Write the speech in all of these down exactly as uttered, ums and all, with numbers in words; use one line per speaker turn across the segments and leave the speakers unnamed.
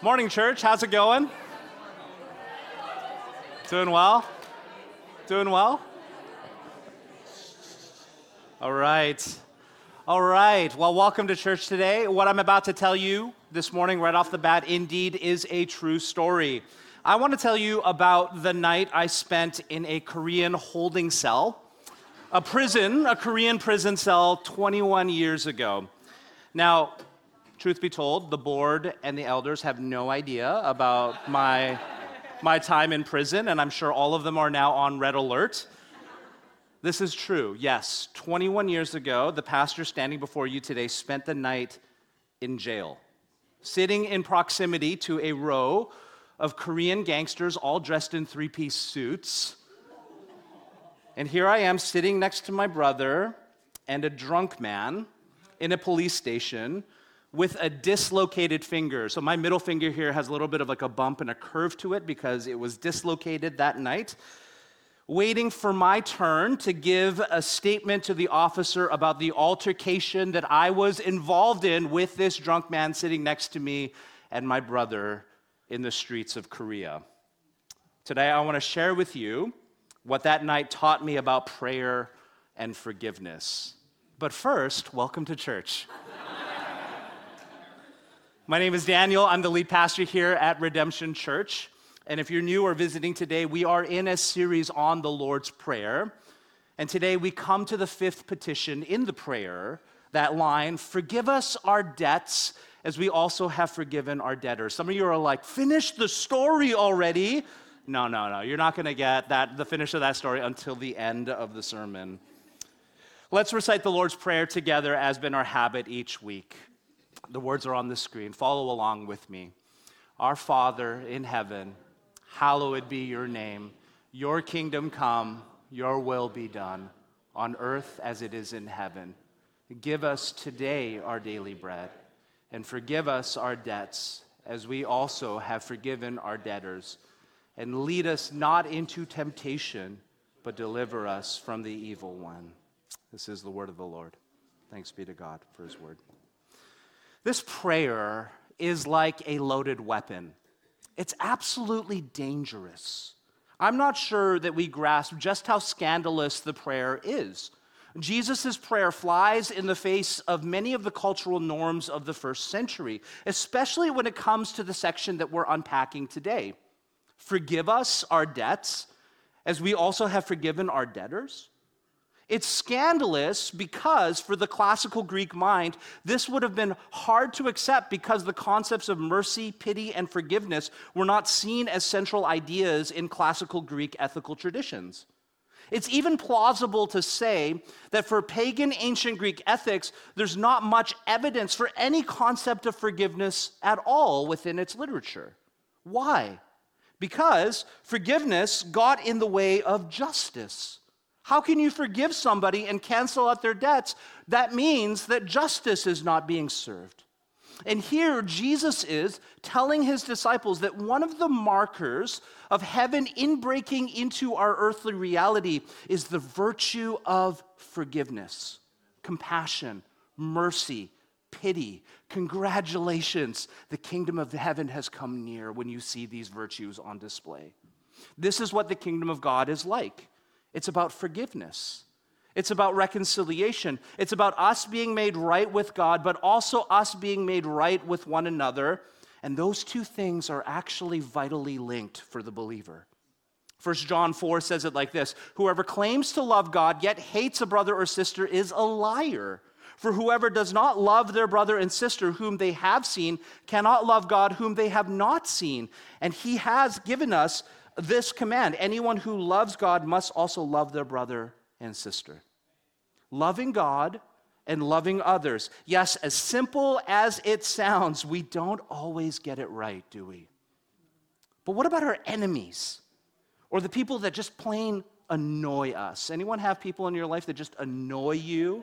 Morning, church. How's it going? Doing well? Doing well? All right. All right. Well, welcome to church today. What I'm about to tell you this morning, right off the bat, indeed is a true story. I want to tell you about the night I spent in a Korean holding cell, a prison, a Korean prison cell twenty-one years ago. Now, truth be told, the board and the elders have no idea about my, my time in prison, and I'm sure all of them are now on red alert. This is true, yes. twenty-one years ago, the pastor standing before you today spent the night in jail, sitting in proximity to a row of Korean gangsters all dressed in three-piece suits. And here I am sitting next to my brother and a drunk man in a police station with a dislocated finger. So my middle finger here has a little bit of like a bump and a curve to it because it was dislocated that night. Waiting for my turn to give a statement to the officer about the altercation that I was involved in with this drunk man sitting next to me and my brother in the streets of Korea. Today I want to share with you what that night taught me about prayer and forgiveness. But first, welcome to church. My name is Daniel. I'm the lead pastor here at Redemption Church. And if you're new or visiting today, we are in a series on the Lord's Prayer. And today we come to the fifth petition in the prayer, that line, forgive us our debts as we also have forgiven our debtors. Some of you are like, finish the story already. No, no, no. You're not going to get that the finish of that story until the end of the sermon. Let's recite the Lord's Prayer together as been our habit each week. The words are on the screen. Follow along with me. Our Father in heaven, hallowed be your name. Your kingdom come, your will be done, on earth as it is in heaven. Give us today our daily bread, and forgive us our debts, as we also have forgiven our debtors. And lead us not into temptation, but deliver us from the evil one. This is the word of the Lord. Thanks be to God for his word. This prayer is like a loaded weapon. It's absolutely dangerous. I'm not sure that we grasp just how scandalous the prayer is. Jesus' prayer flies in the face of many of the cultural norms of the first century, especially when it comes to the section that we're unpacking today. Forgive us our debts, as we also have forgiven our debtors. It's scandalous because for the classical Greek mind, this would have been hard to accept because the concepts of mercy, pity, and forgiveness were not seen as central ideas in classical Greek ethical traditions. It's even plausible to say that for pagan ancient Greek ethics, there's not much evidence for any concept of forgiveness at all within its literature. Why? Because forgiveness got in the way of justice. How can you forgive somebody and cancel out their debts? That means that justice is not being served. And here Jesus is telling his disciples that one of the markers of heaven inbreaking into our earthly reality is the virtue of forgiveness, compassion, mercy, pity. Congratulations, the kingdom of heaven has come near when you see these virtues on display. This is what the kingdom of God is like. It's about forgiveness. It's about reconciliation. It's about us being made right with God, but also us being made right with one another. And those two things are actually vitally linked for the believer. First John four says it like this: whoever claims to love God yet hates a brother or sister is a liar. For whoever does not love their brother and sister whom they have seen cannot love God whom they have not seen. And he has given us this command: anyone who loves God must also love their brother and sister. Loving God and loving others. Yes, as simple as it sounds, we don't always get it right, do we? But what about our enemies? Or the people that just plain annoy us? Anyone have people in your life that just annoy you?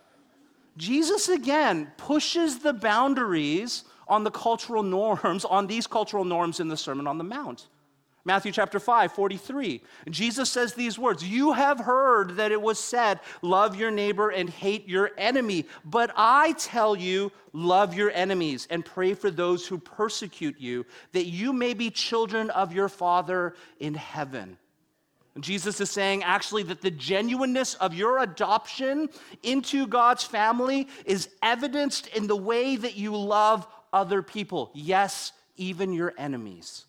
Jesus, again, pushes the boundaries on the cultural norms, on these cultural norms in the Sermon on the Mount. Matthew chapter five, forty-three. Jesus says these words, "You have heard that it was said, 'Love your neighbor and hate your enemy.' But I tell you, love your enemies and pray for those who persecute you, that you may be children of your Father in heaven." And Jesus is saying actually that the genuineness of your adoption into God's family is evidenced in the way that you love other people. Yes, even your enemies.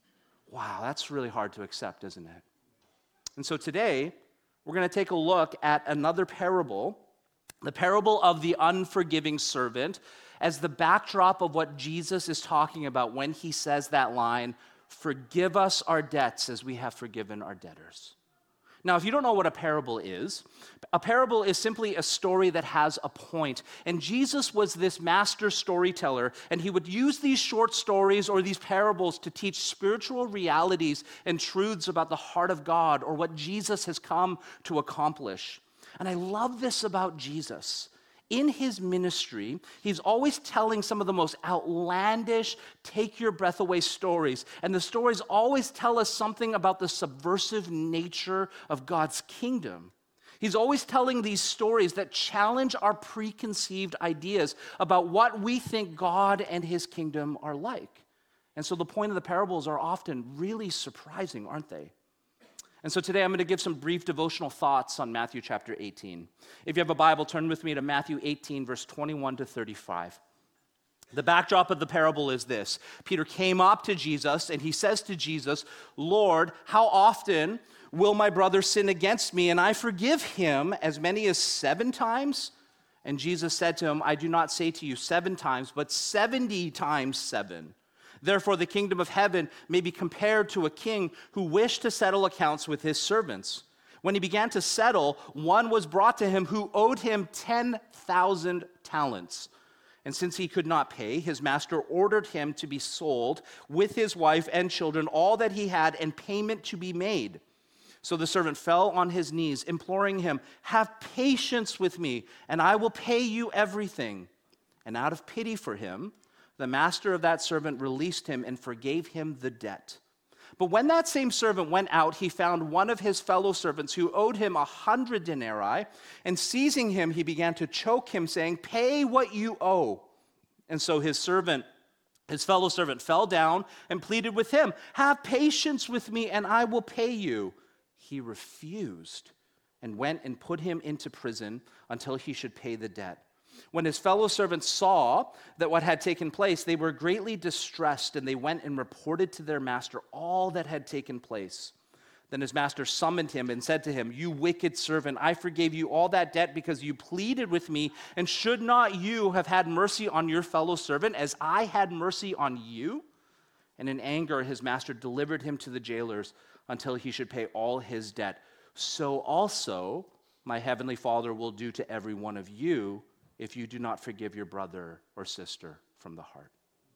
Wow, that's really hard to accept, isn't it? And so today, we're going to take a look at another parable, the parable of the unforgiving servant, as the backdrop of what Jesus is talking about when he says that line, "Forgive us our debts as we have forgiven our debtors." Now, if you don't know what a parable is, a parable is simply a story that has a point. And Jesus was this master storyteller, and he would use these short stories or these parables to teach spiritual realities and truths about the heart of God or what Jesus has come to accomplish. And I love this about Jesus. In his ministry, he's always telling some of the most outlandish, take your breath away stories. And the stories always tell us something about the subversive nature of God's kingdom. He's always telling these stories that challenge our preconceived ideas about what we think God and his kingdom are like. And so the point of the parables are often really surprising, aren't they? And so today I'm going to give some brief devotional thoughts on Matthew chapter eighteen. If you have a Bible, turn with me to Matthew eighteen, verse twenty-one to thirty-five. The backdrop of the parable is this. Peter came up to Jesus and he says to Jesus, "Lord, how often will my brother sin against me and I forgive him? As many as seven times?" And Jesus said to him, "I do not say to you seven times, but seventy times seven. Therefore, the kingdom of heaven may be compared to a king who wished to settle accounts with his servants. When he began to settle, one was brought to him who owed him ten thousand talents. And since he could not pay, his master ordered him to be sold with his wife and children, all that he had, and payment to be made. So the servant fell on his knees, imploring him, 'Have patience with me, and I will pay you everything.' And out of pity for him, the master of that servant released him and forgave him the debt. But when that same servant went out, he found one of his fellow servants who owed him a hundred denarii, and seizing him, he began to choke him, saying, 'Pay what you owe.' And so his servant, his fellow servant, fell down and pleaded with him, 'Have patience with me, and I will pay you.' He refused and went and put him into prison until he should pay the debt. When his fellow servants saw that what had taken place, they were greatly distressed, and they went and reported to their master all that had taken place. Then his master summoned him and said to him, 'You wicked servant, I forgave you all that debt because you pleaded with me, and should not you have had mercy on your fellow servant as I had mercy on you?' And in anger his master delivered him to the jailers until he should pay all his debt. So also my heavenly Father will do to every one of you if you do not forgive your brother or sister from the heart."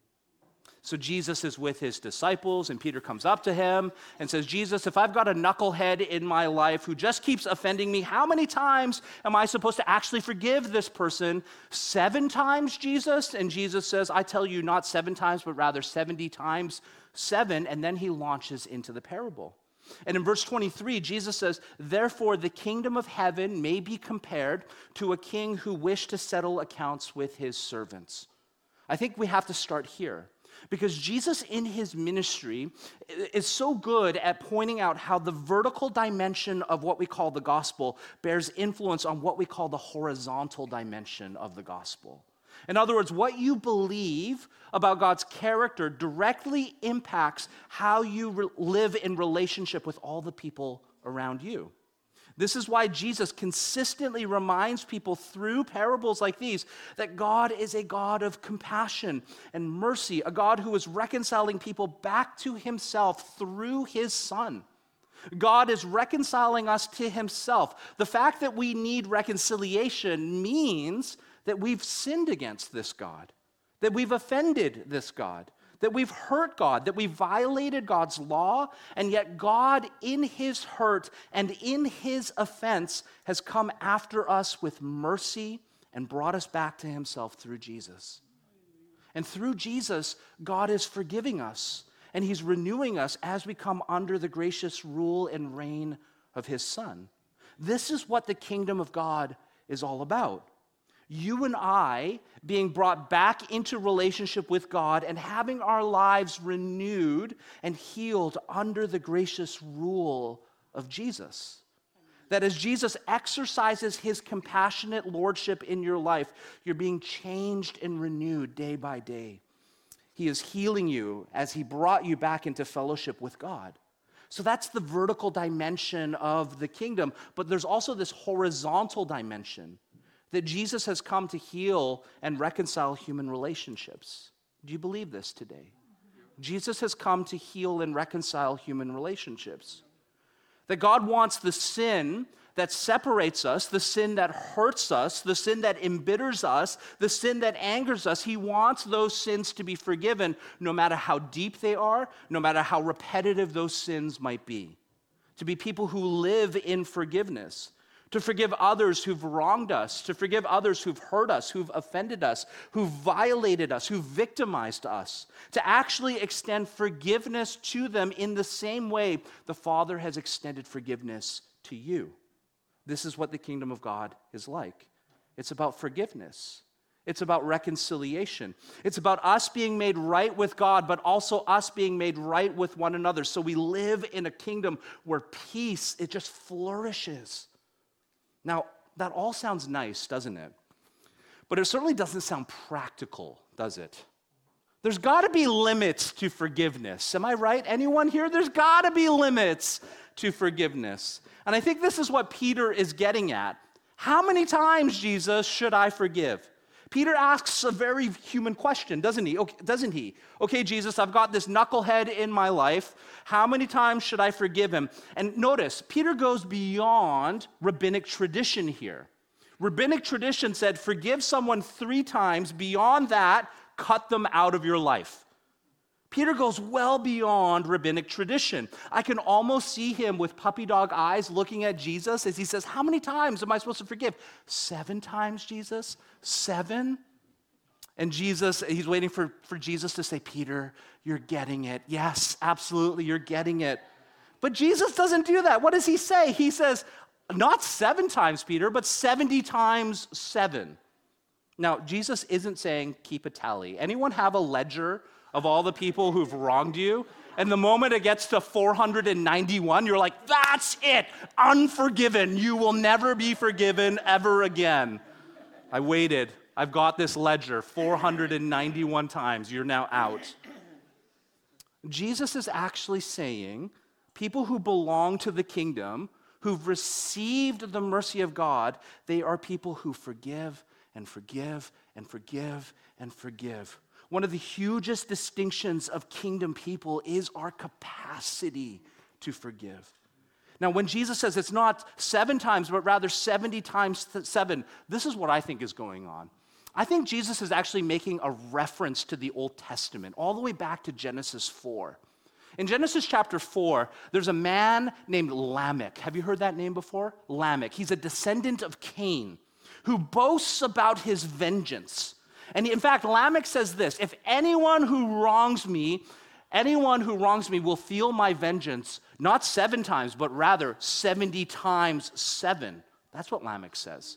So Jesus is with his disciples, and Peter comes up to him and says, "Jesus, if I've got a knucklehead in my life who just keeps offending me, how many times am I supposed to actually forgive this person? Seven times, Jesus?" And Jesus says, "I tell you, not seven times, but rather seventy times seven." And then he launches into the parable. And in verse twenty-three, Jesus says, "Therefore the kingdom of heaven may be compared to a king who wished to settle accounts with his servants." I think we have to start here, because Jesus in his ministry is so good at pointing out how the vertical dimension of what we call the gospel bears influence on what we call the horizontal dimension of the gospel. In other words, what you believe about God's character directly impacts how you re- live in relationship with all the people around you. This is why Jesus consistently reminds people through parables like these that God is a God of compassion and mercy, a God who is reconciling people back to himself through his Son. God is reconciling us to himself. The fact that we need reconciliation means that we've sinned against this God, that we've offended this God, that we've hurt God, that we've violated God's law, and yet God, in his hurt and in his offense, has come after us with mercy and brought us back to himself through Jesus. And through Jesus, God is forgiving us. and he's renewing us as we come under the gracious rule and reign of his Son. This is what the kingdom of God is all about. You and I being brought back into relationship with God and having our lives renewed and healed under the gracious rule of Jesus. That as Jesus exercises his compassionate lordship in your life, you're being changed and renewed day by day. He is healing you as he brought you back into fellowship with God. So that's the vertical dimension of the kingdom. But there's also this horizontal dimension that Jesus has come to heal and reconcile human relationships. Do you believe this today? Jesus has come to heal and reconcile human relationships. That God wants the sin that separates us, the sin that hurts us, the sin that embitters us, the sin that angers us. He wants those sins to be forgiven no matter how deep they are, no matter how repetitive those sins might be. To be people who live in forgiveness. To forgive others who've wronged us, to forgive others who've hurt us, who've offended us, who've violated us, who've victimized us, to actually extend forgiveness to them in the same way the Father has extended forgiveness to you. This is what the kingdom of God is like. It's about forgiveness. It's about reconciliation. It's about us being made right with God, but also us being made right with one another. So we live in a kingdom where peace, it just flourishes. Now, that all sounds nice, doesn't it? But it certainly doesn't sound practical, does it? There's got to be limits to forgiveness. Am I right? Anyone here? There's got to be limits to forgiveness. And I think this is what Peter is getting at. How many times, Jesus, should I forgive? Peter asks a very human question, doesn't he? Okay, doesn't he? Okay, Jesus, I've got this knucklehead in my life. How many times should I forgive him? And notice, Peter goes beyond rabbinic tradition here. Rabbinic tradition said, forgive someone three times. Beyond that, cut them out of your life. Peter goes well beyond rabbinic tradition. I can almost see him with puppy dog eyes looking at Jesus as he says, how many times am I supposed to forgive? Seven times, Jesus? Seven? And Jesus, he's waiting for, for Jesus to say, Peter, you're getting it. Yes, absolutely, you're getting it. But Jesus doesn't do that. What does he say? He says, not seven times, Peter, but seventy times seven. Now, Jesus isn't saying keep a tally. Anyone have a ledger of all the people who've wronged you? And the moment it gets to four hundred ninety-one, you're like, that's it, unforgiven. You will never be forgiven ever again. I waited. I've got this ledger four hundred ninety-one times. You're now out. Jesus is actually saying people who belong to the kingdom, who've received the mercy of God, they are people who forgive and forgive and forgive and forgive. One of the hugest distinctions of kingdom people is our capacity to forgive. Now, when Jesus says it's not seven times, but rather seventy times seven, this is what I think is going on. I think Jesus is actually making a reference to the Old Testament, all the way back to Genesis four. In Genesis chapter four, there's a man named Lamech. Have you heard that name before? Lamech. He's a descendant of Cain who boasts about his vengeance. And in fact, Lamech says this, if anyone who wrongs me, anyone who wrongs me will feel my vengeance, not seven times, but rather seventy times seven. That's what Lamech says.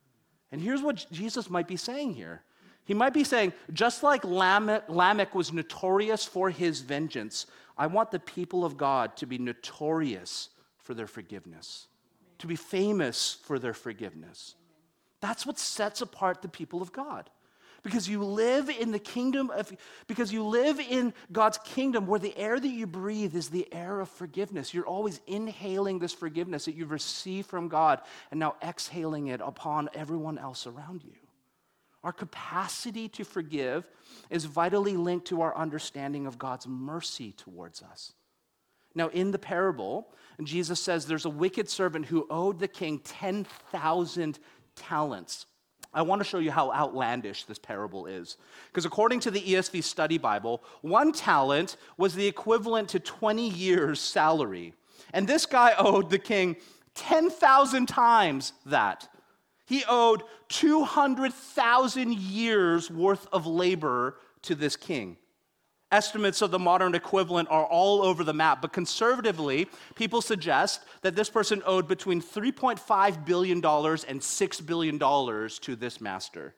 And here's what Jesus might be saying here. He might be saying, just like Lamech, Lamech was notorious for his vengeance, I want the people of God to be notorious for their forgiveness, to be famous for their forgiveness. That's what sets apart the people of God. Because you live in the kingdom of, because you live in God's kingdom where the air that you breathe is the air of forgiveness. You're always inhaling this forgiveness that you've received from God and now exhaling it upon everyone else around you. Our capacity to forgive is vitally linked to our understanding of God's mercy towards us. Now, in the parable, Jesus says there's a wicked servant who owed the king ten thousand talents. I want to show you how outlandish this parable is. Because according to the E S V Study Bible, one talent was the equivalent to twenty years' salary. And this guy owed the king ten thousand times that. He owed two hundred thousand years worth of labor to this king. Estimates of the modern equivalent are all over the map, but conservatively, people suggest that this person owed between three point five billion dollars and six billion dollars to this master.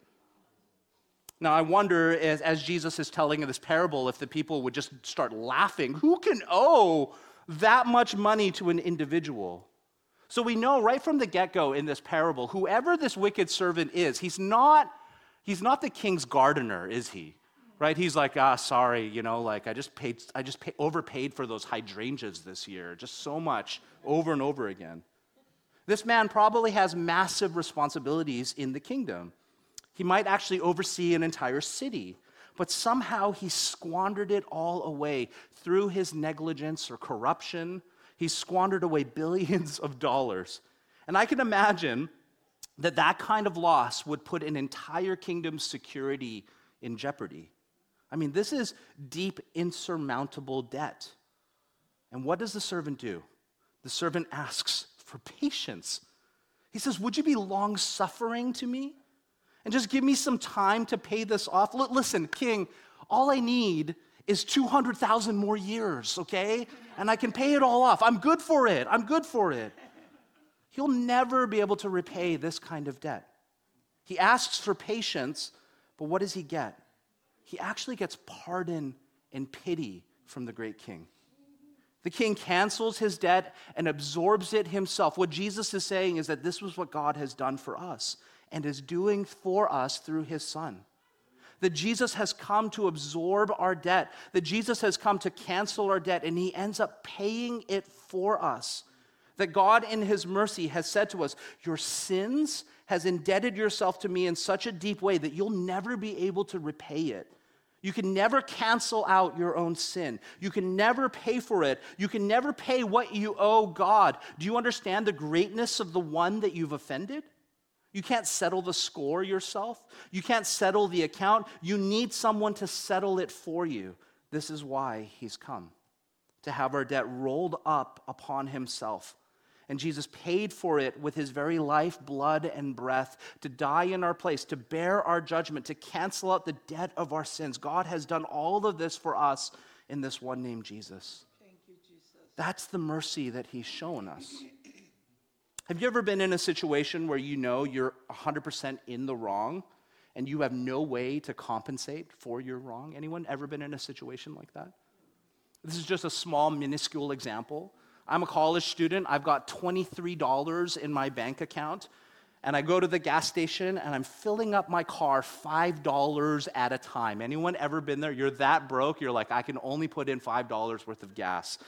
Now, I wonder, as, as Jesus is telling this parable, if the people would just start laughing. Who can owe that much money to an individual? So we know right from the get-go in this parable, whoever this wicked servant is, he's not, he's not the king's gardener, is he? Right? He's like, ah, sorry, you know, like I just paid, I just pay, overpaid for those hydrangeas this year, just so much, over and over again. This man probably has massive responsibilities in the kingdom. He might actually oversee an entire city, but somehow he squandered it all away through his negligence or corruption. He squandered away billions of dollars. And I can imagine that that kind of loss would put an entire kingdom's security in jeopardy. I mean, this is deep, insurmountable debt. And what does the servant do? The servant asks for patience. He says, would you be long-suffering to me? And just give me some time to pay this off? L- listen, king, all I need is two hundred thousand more years, okay? And I can pay it all off. I'm good for it. I'm good for it. He'll never be able to repay this kind of debt. He asks for patience, but what does he get? He actually gets pardon and pity from the great king. The king cancels his debt and absorbs it himself. What Jesus is saying is that this was what God has done for us and is doing for us through his son. That Jesus has come to absorb our debt, that Jesus has come to cancel our debt, and he ends up paying it for us. That God in his mercy has said to us, your sins has indebted yourself to me in such a deep way that you'll never be able to repay it. You can never cancel out your own sin. You can never pay for it. You can never pay what you owe God. Do you understand the greatness of the one that you've offended? You can't settle the score yourself. You can't settle the account. You need someone to settle it for you. This is why he's come, to have our debt rolled up upon himself. And Jesus paid for it with his very life, blood, and breath to die in our place, to bear our judgment, to cancel out the debt of our sins. God has done all of this for us in this one named Jesus.
Thank you, Jesus.
That's the mercy that he's shown us. Have you ever been in a situation where you know you're one hundred percent in the wrong and you have no way to compensate for your wrong? Anyone ever been in a situation like that? This is just a small, minuscule example. I'm a college student. I've got twenty-three dollars in my bank account, and I go to the gas station, and I'm filling up my car five dollars at a time. Anyone ever been there? You're that broke, you're like, I can only put in five dollars worth of gas.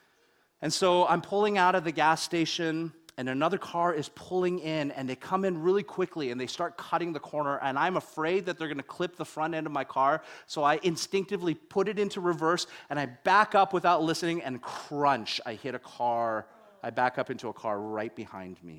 And so I'm pulling out of the gas station, and another car is pulling in, and they come in really quickly, and they start cutting the corner, and I'm afraid that they're going to clip the front end of my car, so I instinctively put it into reverse, and I back up without listening, and crunch, I hit a car. I back up into a car right behind me.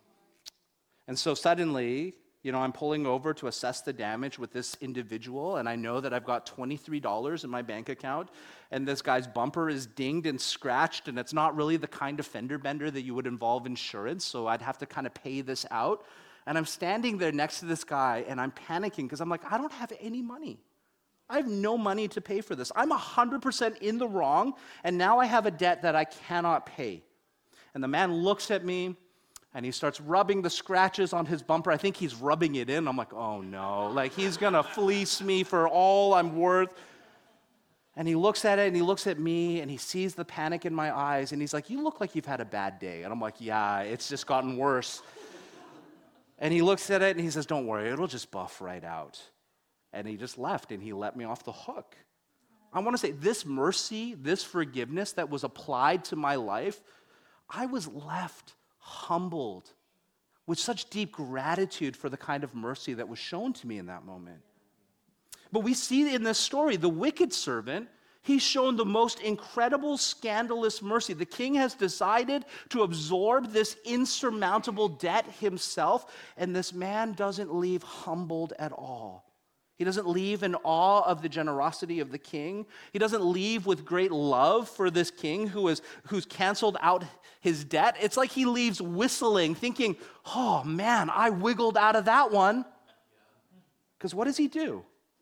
And so suddenly, you know, I'm pulling over to assess the damage with this individual, and I know that I've got twenty-three dollars in my bank account, and this guy's bumper is dinged and scratched, and it's not really the kind of fender bender that you would involve insurance, so I'd have to kind of pay this out. And I'm standing there next to this guy, and I'm panicking because I'm like, I don't have any money. I have no money to pay for this. I'm one hundred percent in the wrong, and now I have a debt that I cannot pay. And the man looks at me, and he starts rubbing the scratches on his bumper. I think he's rubbing it in. I'm like, oh no, like he's gonna fleece me for all I'm worth. And he looks at it, and he looks at me, and he sees the panic in my eyes, and he's like, you look like you've had a bad day. And I'm like, yeah, it's just gotten worse. And he looks at it, and he says, don't worry, it'll just buff right out. And he just left, and he let me off the hook. I wanna say, this mercy, this forgiveness that was applied to my life, I was left humbled with such deep gratitude for the kind of mercy that was shown to me in that moment. But we see in this story, the wicked servant, he's shown the most incredible, scandalous mercy. The king has decided to absorb this insurmountable debt himself, and this man doesn't leave humbled at all. He doesn't leave in awe of the generosity of the king. He doesn't leave with great love for this king who is who's canceled out his debt. It's like he leaves whistling, thinking, oh man, I wiggled out of that one. Because what does he do?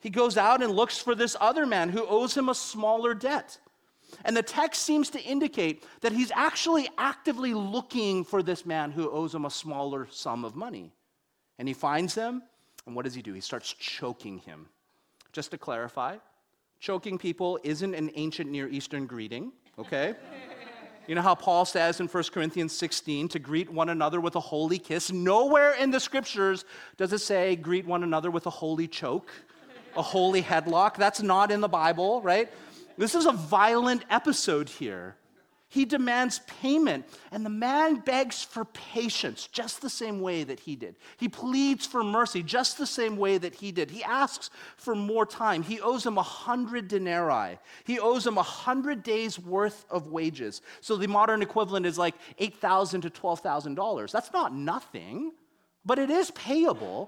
He goes out and looks for this other man who owes him a smaller debt. And the text seems to indicate that he's actually actively looking for this man who owes him a smaller sum of money. And he finds him, and what does he do? He starts choking him. Just to clarify, choking people isn't an ancient Near Eastern greeting, okay? You know how Paul says in First Corinthians sixteen to greet one another with a holy kiss? Nowhere in the scriptures does it say greet one another with a holy choke, a holy headlock. That's not in the Bible, right? This is a violent episode here. He demands payment, and the man begs for patience just the same way that he did. He pleads for mercy just the same way that he did. He asks for more time. He owes him a hundred denarii. He owes him a hundred days worth of wages. So the modern equivalent is like eight thousand to twelve thousand dollars. That's not nothing, but it is payable.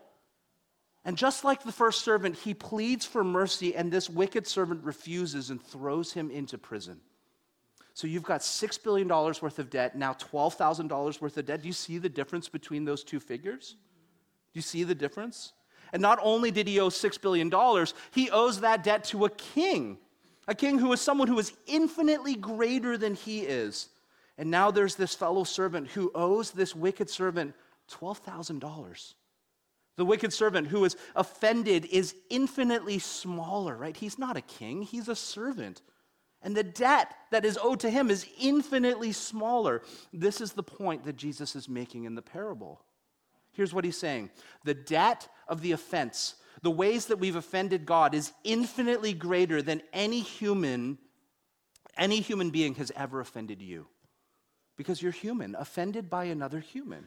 And just like the first servant, he pleads for mercy, and this wicked servant refuses and throws him into prison. So you've got six billion dollars worth of debt, now twelve thousand dollars worth of debt. Do you see the difference between those two figures? Do you see the difference? And not only did he owe six billion dollars, he owes that debt to a king, a king who is someone who is infinitely greater than he is. And now there's this fellow servant who owes this wicked servant twelve thousand dollars. The wicked servant who is offended is infinitely smaller, right? He's not a king, he's a servant. And the debt that is owed to him is infinitely smaller. This is the point that Jesus is making in the parable. Here's what he's saying. The debt of the offense, the ways that we've offended God, is infinitely greater than any human, any human being has ever offended you. Because you're human, offended by another human.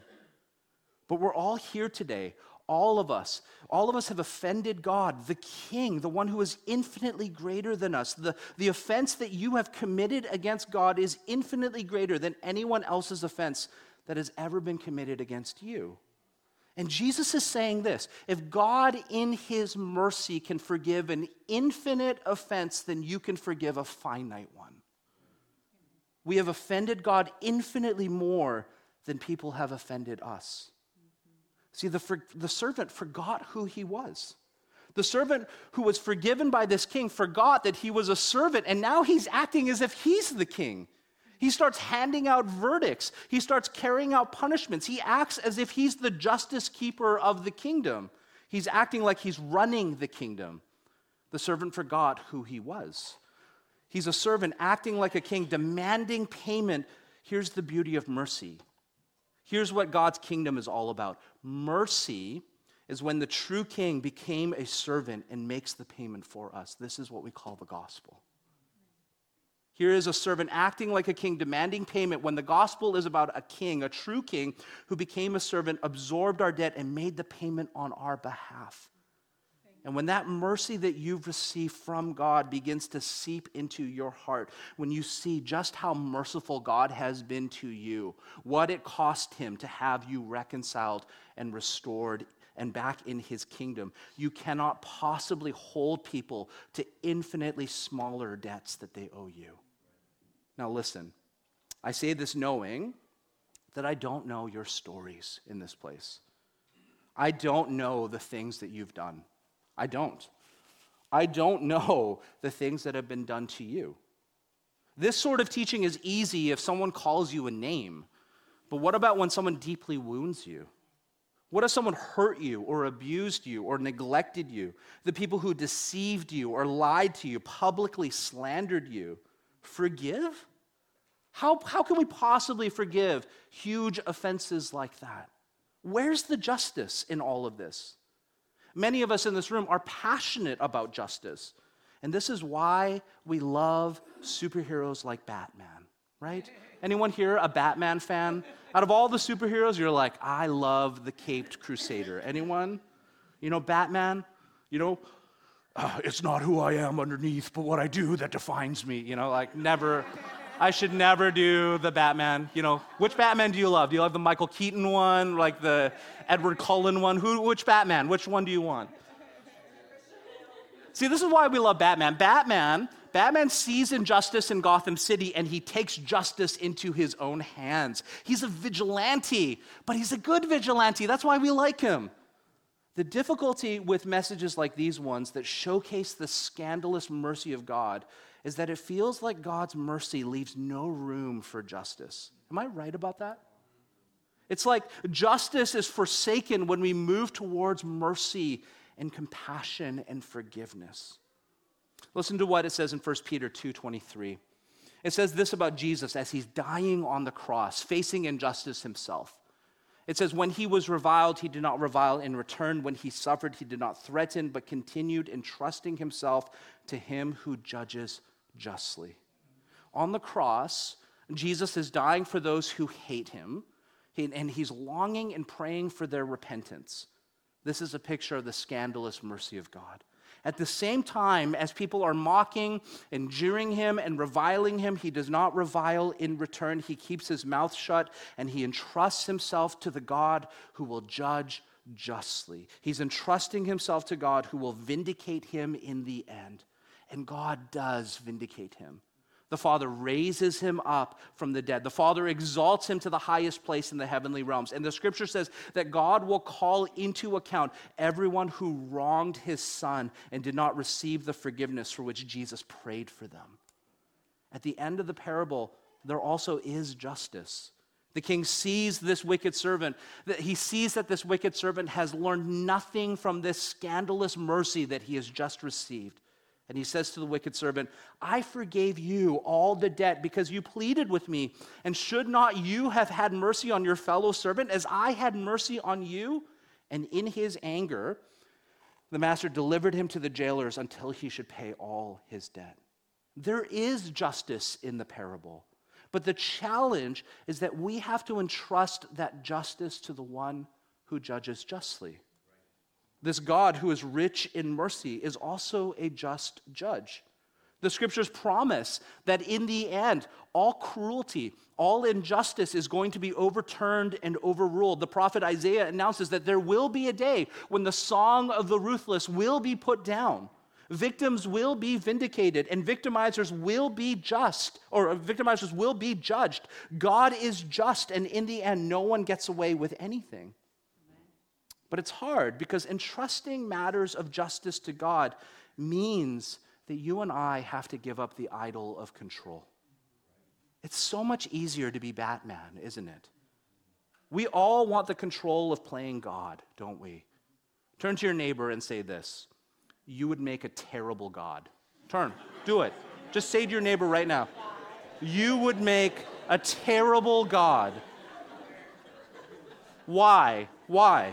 But we're all here today. All of us, all of us have offended God, the King, the one who is infinitely greater than us. The, the offense that you have committed against God is infinitely greater than anyone else's offense that has ever been committed against you. And Jesus is saying this: if God in his mercy can forgive an infinite offense, then you can forgive a finite one. We have offended God infinitely more than people have offended us. See, the, for, the servant forgot who he was. The servant who was forgiven by this king forgot that he was a servant, and now he's acting as if he's the king. He starts handing out verdicts. He starts carrying out punishments. He acts as if he's the justice keeper of the kingdom. He's acting like he's running the kingdom. The servant forgot who he was. He's a servant acting like a king, demanding payment. Here's the beauty of mercy. Here's what God's kingdom is all about. Mercy is when the true king became a servant and makes the payment for us. This is what we call the gospel. Here is a servant acting like a king, demanding payment, when the gospel is about a king, a true king, who became a servant, absorbed our debt, and made the payment on our behalf. And when that mercy that you've received from God begins to seep into your heart, when you see just how merciful God has been to you, what it cost him to have you reconciled and restored and back in his kingdom, you cannot possibly hold people to infinitely smaller debts that they owe you. Now listen, I say this knowing that I don't know your stories in this place. I don't know the things that you've done. I don't. I don't know the things that have been done to you. This sort of teaching is easy if someone calls you a name. But what about when someone deeply wounds you? What if someone hurt you or abused you or neglected you? The people who deceived you or lied to you, publicly slandered you. Forgive? How, how can we possibly forgive huge offenses like that? Where's the justice in all of this? Many of us in this room are passionate about justice. And this is why we love superheroes like Batman, right? Anyone here a Batman fan? Out of all the superheroes, you're like, I love the Caped Crusader. Anyone? You know, Batman, you know, uh, it's not who I am underneath, but what I do that defines me. You know, like never, I should never do the Batman. You know, which Batman do you love? Do you love the Michael Keaton one, like the Edward Cullen one? Who? Which Batman? Which one do you want? See, this is why we love Batman. Batman, Batman sees injustice in Gotham City and he takes justice into his own hands. He's a vigilante, but he's a good vigilante. That's why we like him. The difficulty with messages like these ones that showcase the scandalous mercy of God is that it feels like God's mercy leaves no room for justice. Am I right about that? It's like justice is forsaken when we move towards mercy and compassion and forgiveness. Listen to what it says in First Peter two twenty-three. It says this about Jesus as he's dying on the cross, facing injustice himself. It says, when he was reviled, he did not revile in return. When he suffered, he did not threaten, but continued entrusting himself to him who judges justly. On the cross, Jesus is dying for those who hate him, and he's longing and praying for their repentance. This is a picture of the scandalous mercy of God. At the same time, as people are mocking and jeering him and reviling him, he does not revile in return. He keeps his mouth shut and he entrusts himself to the God who will judge justly. He's entrusting himself to God who will vindicate him in the end. And God does vindicate him. The Father raises him up from the dead. The Father exalts him to the highest place in the heavenly realms. And the scripture says that God will call into account everyone who wronged his Son and did not receive the forgiveness for which Jesus prayed for them. At the end of the parable, there also is justice. The king sees this wicked servant. He sees that this wicked servant has learned nothing from this scandalous mercy that he has just received. And he says to the wicked servant, I forgave you all the debt because you pleaded with me. And should not you have had mercy on your fellow servant as I had mercy on you? And in his anger, the master delivered him to the jailers until he should pay all his debt. There is justice in the parable. But the challenge is that we have to entrust that justice to the one who judges justly. This God who is rich in mercy is also a just judge. The scriptures promise that in the end, all cruelty, all injustice is going to be overturned and overruled. The prophet Isaiah announces that there will be a day when the song of the ruthless will be put down. Victims will be vindicated and victimizers will be just, or victimizers will be judged. God is just, and in the end, no one gets away with anything. But it's hard because entrusting matters of justice to God means that you and I have to give up the idol of control. It's so much easier to be Batman, isn't it? We all want the control of playing God, don't we? Turn to your neighbor and say this. You would make a terrible God. Turn, do it. Just say to your neighbor right now. You would make a terrible God. Why? Why?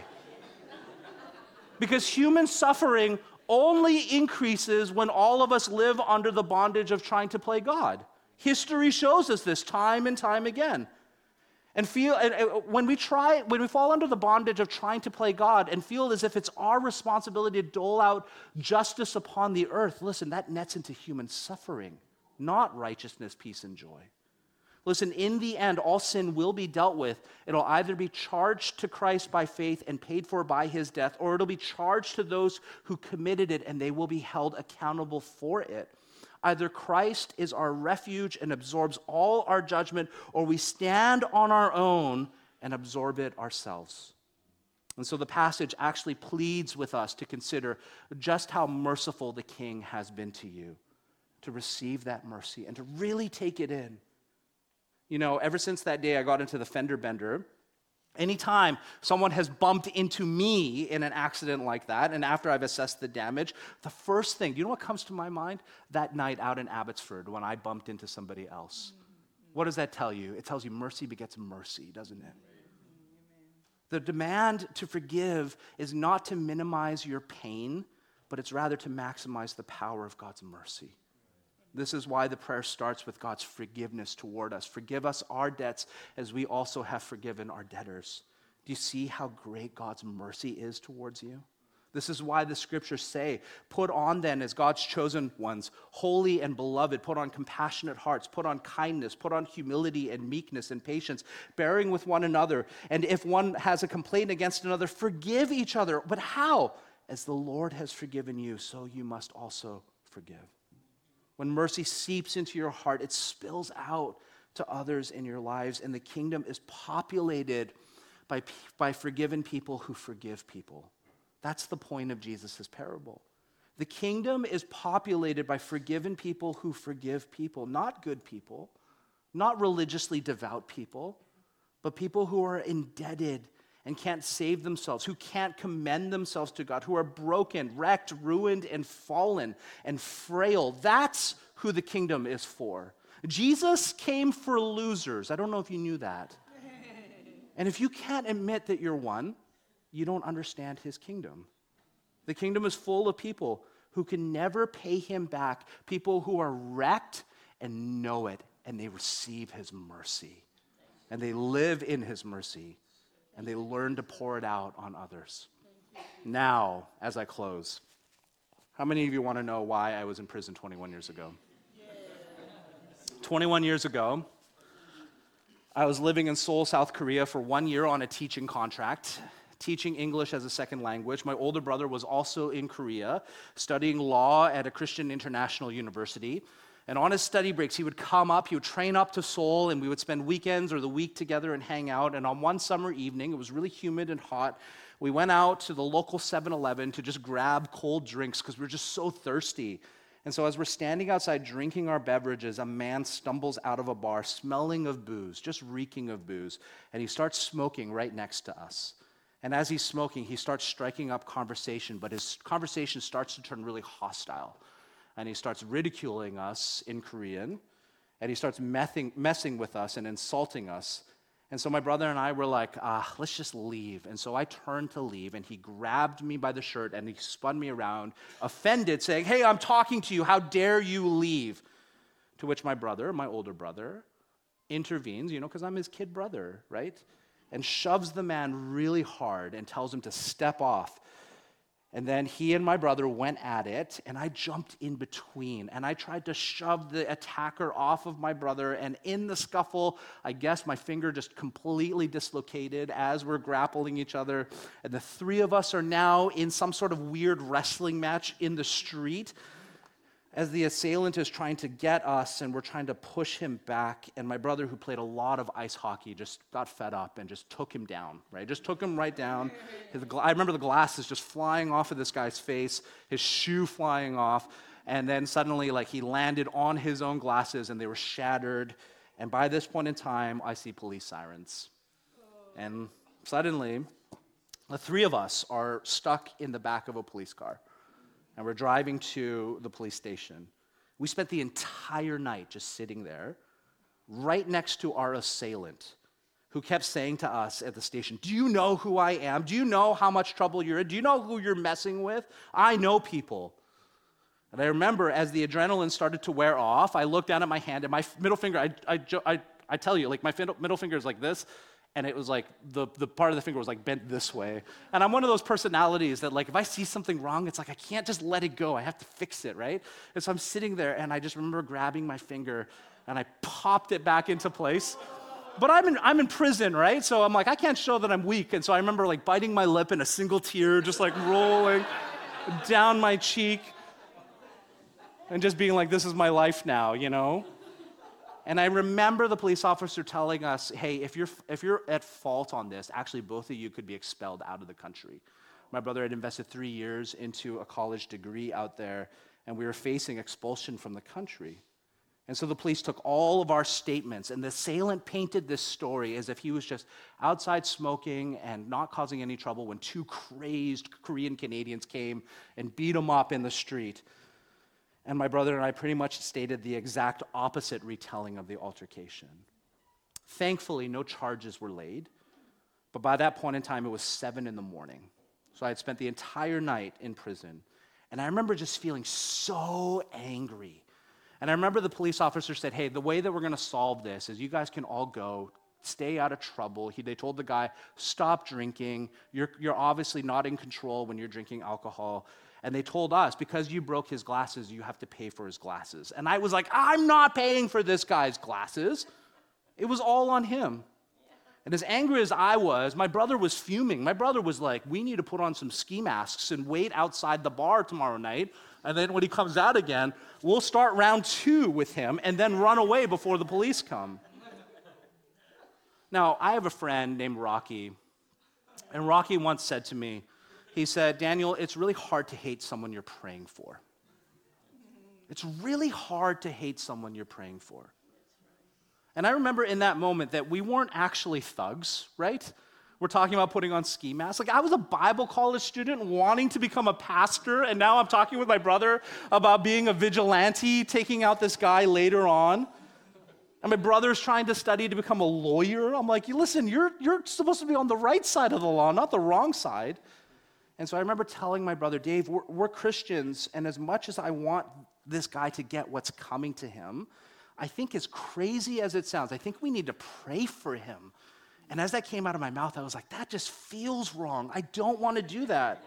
Because human suffering only increases when all of us live under the bondage of trying to play God. History shows us this time and time again. And feel and when we try, when we fall under the bondage of trying to play God and feel as if it's our responsibility to dole out justice upon the earth, listen, that nets into human suffering, not righteousness, peace, and joy. Listen, in the end, all sin will be dealt with. It'll either be charged to Christ by faith and paid for by his death, or it'll be charged to those who committed it and they will be held accountable for it. Either Christ is our refuge and absorbs all our judgment, or we stand on our own and absorb it ourselves. And so the passage actually pleads with us to consider just how merciful the King has been to you, to receive that mercy and to really take it in. You know, ever since that day I got into the fender bender, anytime someone has bumped into me in an accident like that, and after I've assessed the damage, the first thing, do you know what comes to my mind? That night out in Abbotsford when I bumped into somebody else. What does that tell you? It tells you mercy begets mercy, doesn't it? The demand to forgive is not to minimize your pain, but it's rather to maximize the power of God's mercy. This is why the prayer starts with God's forgiveness toward us. Forgive us our debts as we also have forgiven our debtors. Do you see how great God's mercy is towards you? This is why the scriptures say, put on then as God's chosen ones, holy and beloved, put on compassionate hearts, put on kindness, put on humility and meekness and patience, bearing with one another. And if one has a complaint against another, forgive each other. But how? As the Lord has forgiven you, so you must also forgive. When mercy seeps into your heart, it spills out to others in your lives, and the kingdom is populated by, by forgiven people who forgive people. That's the point of Jesus' parable. The kingdom is populated by forgiven people who forgive people, not good people, not religiously devout people, but people who are indebted and can't save themselves, who can't commend themselves to God, who are broken, wrecked, ruined, and fallen, and frail. That's who the kingdom is for. Jesus came for losers. I don't know if you knew that. And if you can't admit that you're one, you don't understand his kingdom. The kingdom is full of people who can never pay him back, people who are wrecked and know it, and they receive his mercy, and they live in his mercy, and they learn to pour it out on others. Now, as I close, how many of you want to know why I was in prison twenty-one years ago? twenty-one years ago, I was living in Seoul, South Korea for one year on a teaching contract, teaching English as a second language. My older brother was also in Korea, studying law at a Christian international university. And on his study breaks, he would come up, he would train up to Seoul, and we would spend weekends or the week together and hang out. And on one summer evening, it was really humid and hot, we went out to the local seven eleven to just grab cold drinks because we were just so thirsty. And so as we're standing outside drinking our beverages, a man stumbles out of a bar smelling of booze, just reeking of booze, and he starts smoking right next to us. And as he's smoking, he starts striking up conversation, but his conversation starts to turn really hostile. And he starts ridiculing us in Korean, and he starts messing, messing with us and insulting us. And so my brother and I were like, ah, let's just leave. And so I turned to leave, and he grabbed me by the shirt, and he spun me around, offended, saying, hey, I'm talking to you. How dare you leave? To which my brother, my older brother, intervenes, you know, because I'm his kid brother, right? And shoves the man really hard and tells him to step off. And then he and my brother went at it, and I jumped in between, and I tried to shove the attacker off of my brother, and in the scuffle, I guess my finger just completely dislocated as we're grappling each other, and the three of us are now in some sort of weird wrestling match in the street as the assailant is trying to get us, and we're trying to push him back, and my brother, who played a lot of ice hockey, just got fed up and just took him down, right? Just took him right down. His, I remember the glasses just flying off of this guy's face, his shoe flying off, and then suddenly, like, he landed on his own glasses, and they were shattered, and by this point in time, I see police sirens. And suddenly, the three of us are stuck in the back of a police car. And we're driving to the police station. We spent the entire night just sitting there, right next to our assailant, who kept saying to us at the station, do you know who I am? Do you know how much trouble you're in? Do you know who you're messing with? I know people. And I remember as the adrenaline started to wear off, I looked down at my hand, and my middle finger, I, I, I, I tell you, like my middle finger is like this, and it was like, the, the part of the finger was like bent this way. And I'm one of those personalities that, like, if I see something wrong, it's like I can't just let it go. I have to fix it, right? And so I'm sitting there, and I just remember grabbing my finger, and I popped it back into place. But I'm in, I'm in prison, right? So I'm like, I can't show that I'm weak. And so I remember, like, biting my lip, and a single tear just, like, rolling down my cheek, and just being like, this is my life now, you know? And I remember the police officer telling us, hey, if you're if you're at fault on this, actually both of you could be expelled out of the country. My brother had invested three years into a college degree out there, and we were facing expulsion from the country. And so the police took all of our statements, and the assailant painted this story as if he was just outside smoking and not causing any trouble when two crazed Korean Canadians came and beat him up in the street. And my brother and I pretty much stated the exact opposite retelling of the altercation. Thankfully, no charges were laid, but by that point in time, it was seven in the morning. So I had spent the entire night in prison, and I remember just feeling so angry. And I remember the police officer said, hey, the way that we're going to solve this is you guys can all go, stay out of trouble. He, they told the guy, stop drinking. You're, you're obviously not in control when you're drinking alcohol. And they told us, because you broke his glasses, you have to pay for his glasses. And I was like, I'm not paying for this guy's glasses. It was all on him. And as angry as I was, my brother was fuming. My brother was like, we need to put on some ski masks and wait outside the bar tomorrow night. And then when he comes out again, we'll start round two with him and then run away before the police come. Now, I have a friend named Rocky. And Rocky once said to me, He said, Daniel, it's really hard to hate someone you're praying for. It's really hard to hate someone you're praying for. And I remember in that moment that we weren't actually thugs, right? We're talking about putting on ski masks. Like, I was a Bible college student wanting to become a pastor, and now I'm talking with my brother about being a vigilante, taking out this guy later on. And my brother's trying to study to become a lawyer. I'm like, listen, you're, you're supposed to be on the right side of the law, not the wrong side. And so I remember telling my brother, Dave, we're, we're Christians, and as much as I want this guy to get what's coming to him, I think as crazy as it sounds, I think we need to pray for him. And as that came out of my mouth, I was like, that just feels wrong. I don't want to do that.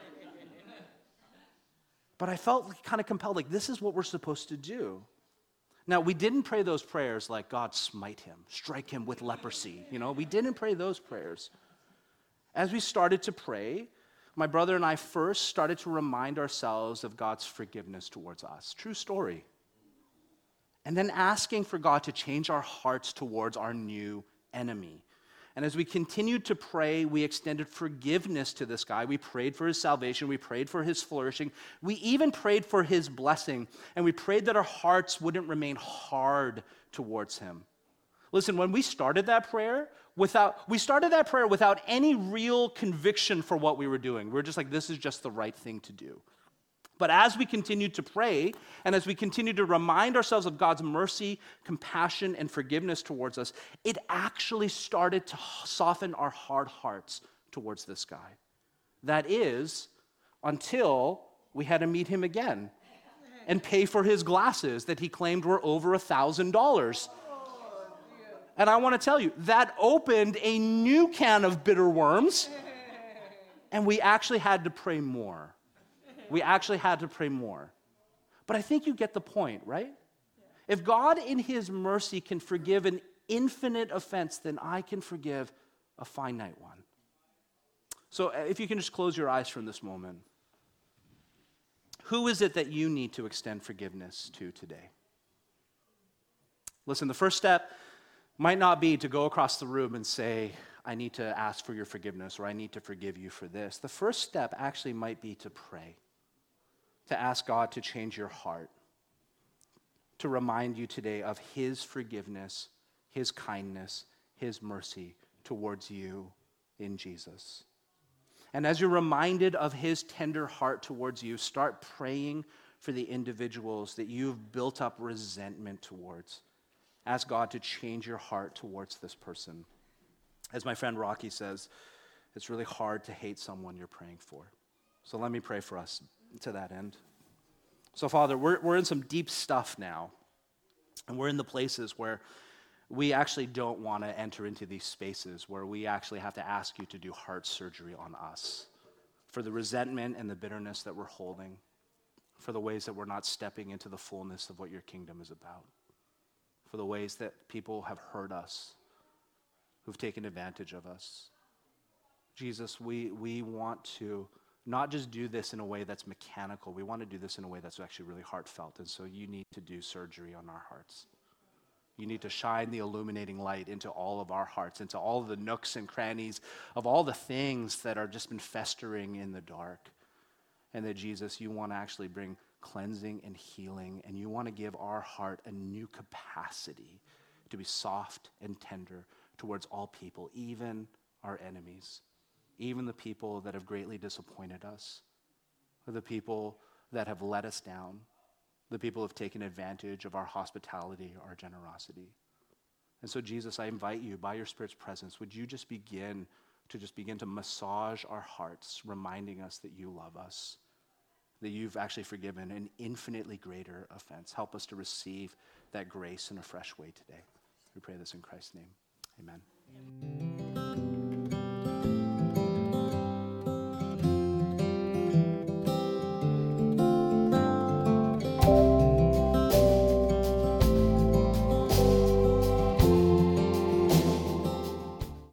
But I felt kind of compelled, like, this is what we're supposed to do. Now, we didn't pray those prayers like, God, smite him, strike him with leprosy. You know, we didn't pray those prayers. As we started to pray, my brother and I first started to remind ourselves of God's forgiveness towards us. True story. And then asking for God to change our hearts towards our new enemy. And as we continued to pray, we extended forgiveness to this guy. We prayed for his salvation. We prayed for his flourishing. We even prayed for his blessing. And we prayed that our hearts wouldn't remain hard towards him. Listen, when we started that prayer, without we started that prayer without any real conviction for what we were doing. We were just like, this is just the right thing to do. But as we continued to pray, and as we continued to remind ourselves of God's mercy, compassion, and forgiveness towards us, it actually started to soften our hard hearts towards this guy. That is, until we had to meet him again and pay for his glasses that he claimed were over a thousand dollars. And I want to tell you, that opened a new can of bitter worms, and we actually had to pray more. We actually had to pray more. But I think you get the point, right? Yeah. If God in his mercy can forgive an infinite offense, then I can forgive a finite one. So if you can just close your eyes from this moment. Who is it that you need to extend forgiveness to today? Listen, the first step might not be to go across the room and say, I need to ask for your forgiveness, or I need to forgive you for this. The first step actually might be to pray. To ask God to change your heart, to remind you today of his forgiveness, his kindness, his mercy towards you in Jesus. And as you're reminded of his tender heart towards you, start praying for the individuals that you've built up resentment towards. Ask God to change your heart towards this person. As my friend Rocky says, it's really hard to hate someone you're praying for. So let me pray for us to that end. So, Father, we're, we're in some deep stuff now, and we're in the places where we actually don't want to enter into these spaces where we actually have to ask you to do heart surgery on us for the resentment and the bitterness that we're holding, for the ways that we're not stepping into the fullness of what your kingdom is about, for the ways that people have hurt us, who've taken advantage of us. Jesus, we, we want to not just do this in a way that's mechanical. We want to do this in a way that's actually really heartfelt. And so you need to do surgery on our hearts. You need to shine the illuminating light into all of our hearts, into all of the nooks and crannies of all the things that are just been festering in the dark. And that, Jesus, you want to actually bring cleansing and healing, and you want to give our heart a new capacity to be soft and tender towards all people, even our enemies. Even the people that have greatly disappointed us, or the people that have let us down, the people who have taken advantage of our hospitality, our generosity. And so, Jesus, I invite you, by your Spirit's presence, would you just begin to just begin to massage our hearts, reminding us that you love us, that you've actually forgiven an infinitely greater offense. Help us to receive that grace in a fresh way today. We pray this in Christ's name. Amen.